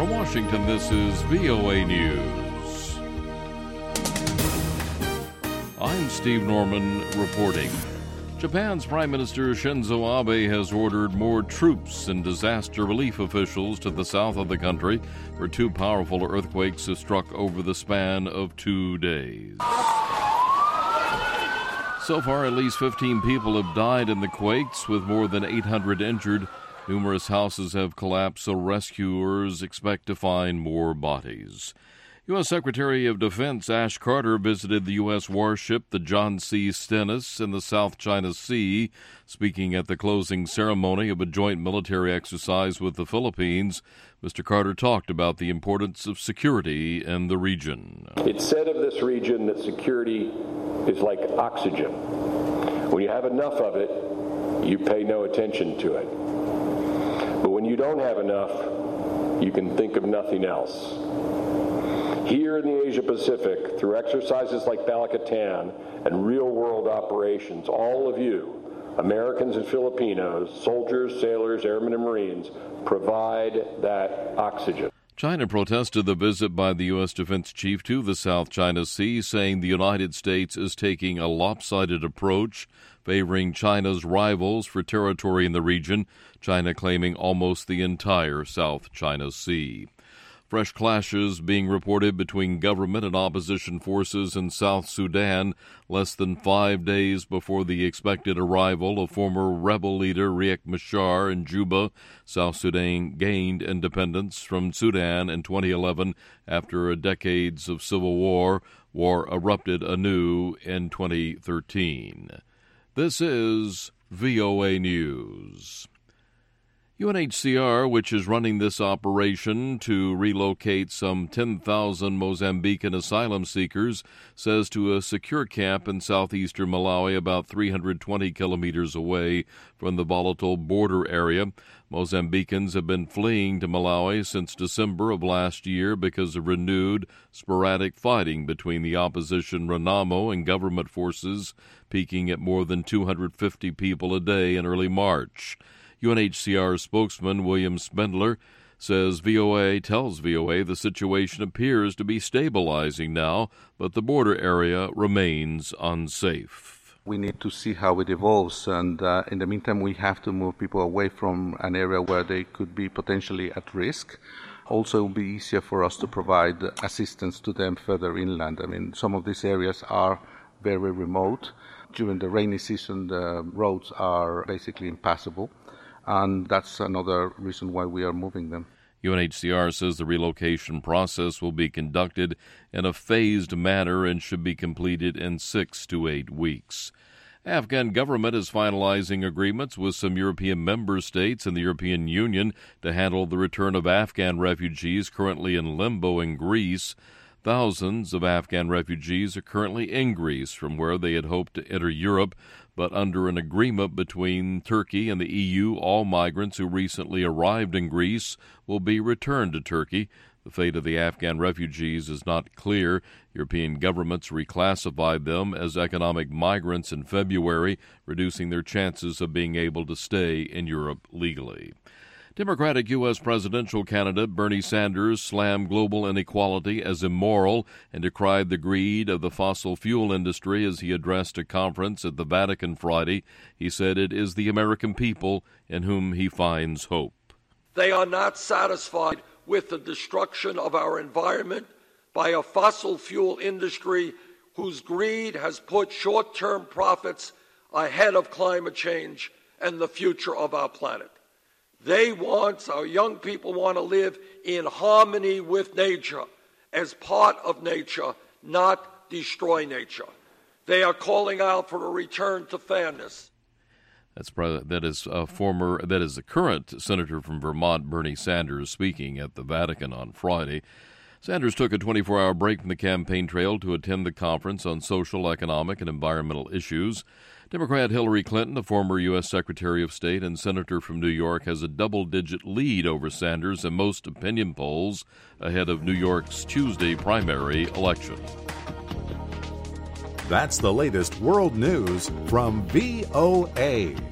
From Washington, this is VOA News. I'm Steve Norman reporting. Japan's Prime Minister Shinzo Abe has ordered more troops and disaster relief officials to the south of the country where two powerful earthquakes have struck over the span of 2 days. So far, at least 15 people have died in the quakes, with more than 800 injured. Numerous houses have collapsed, so rescuers expect to find more bodies. U.S. Secretary of Defense Ash Carter visited the U.S. warship, the John C. Stennis, in the South China Sea, speaking at the closing ceremony of a joint military exercise with the Philippines. Mr. Carter talked about the importance of security in the region. It's said of this region that security is like oxygen. When you have enough of it, you pay no attention to it. But when you don't have enough, you can think of nothing else. Here in the Asia-Pacific, through exercises like Balakatan and real-world operations, all of you, Americans and Filipinos, soldiers, sailors, airmen, and Marines, provide that oxygen. China protested the visit by the U.S. Defense Chief to the South China Sea, saying the United States is taking a lopsided approach, favoring China's rivals for territory in the region, China claiming almost the entire South China Sea. Fresh clashes being reported between government and opposition forces in South Sudan less than 5 days before the expected arrival of former rebel leader Riek Machar in Juba. South Sudan gained independence from Sudan in 2011 after decades of civil war. War erupted anew in 2013. This is VOA News. UNHCR, which is running this operation to relocate some 10,000 Mozambican asylum seekers, says to a secure camp in southeastern Malawi about 320 kilometers away from the volatile border area. Mozambicans have been fleeing to Malawi since December of last year because of renewed sporadic fighting between the opposition Renamo and government forces, peaking at more than 250 people a day in early March. UNHCR spokesman William Spindler tells VOA the situation appears to be stabilizing now, but the border area remains unsafe. We need to see how it evolves, and in the meantime we have to move people away from an area where they could be potentially at risk. Also, it will be easier for us to provide assistance to them further inland. I mean, some of these areas are very remote. During the rainy season, the roads are basically impassable. And that's another reason why we are moving them. UNHCR says the relocation process will be conducted in a phased manner and should be completed in 6 to 8 weeks. Afghan government is finalizing agreements with some European member states and the European Union to handle the return of Afghan refugees currently in limbo in Greece. Thousands of Afghan refugees are currently in Greece from where they had hoped to enter Europe, but under an agreement between Turkey and the EU, all migrants who recently arrived in Greece will be returned to Turkey. The fate of the Afghan refugees is not clear. European governments reclassified them as economic migrants in February, reducing their chances of being able to stay in Europe legally. Democratic U.S. presidential candidate Bernie Sanders slammed global inequality as immoral and decried the greed of the fossil fuel industry as he addressed a conference at the Vatican Friday. He said it is the American people in whom he finds hope. They are not satisfied with the destruction of our environment by a fossil fuel industry whose greed has put short-term profits ahead of climate change and the future of our planet. Our young people want to live in harmony with nature, as part of nature, not destroy nature. They are calling out for a return to fairness. That is the current Senator from Vermont, Bernie Sanders, speaking at the Vatican on Friday. Sanders took a 24-hour break from the campaign trail to attend the conference on social, economic, and environmental issues. Democrat Hillary Clinton, a former U.S. Secretary of State and senator from New York, has a double-digit lead over Sanders in most opinion polls ahead of New York's Tuesday primary election. That's the latest world news from VOA.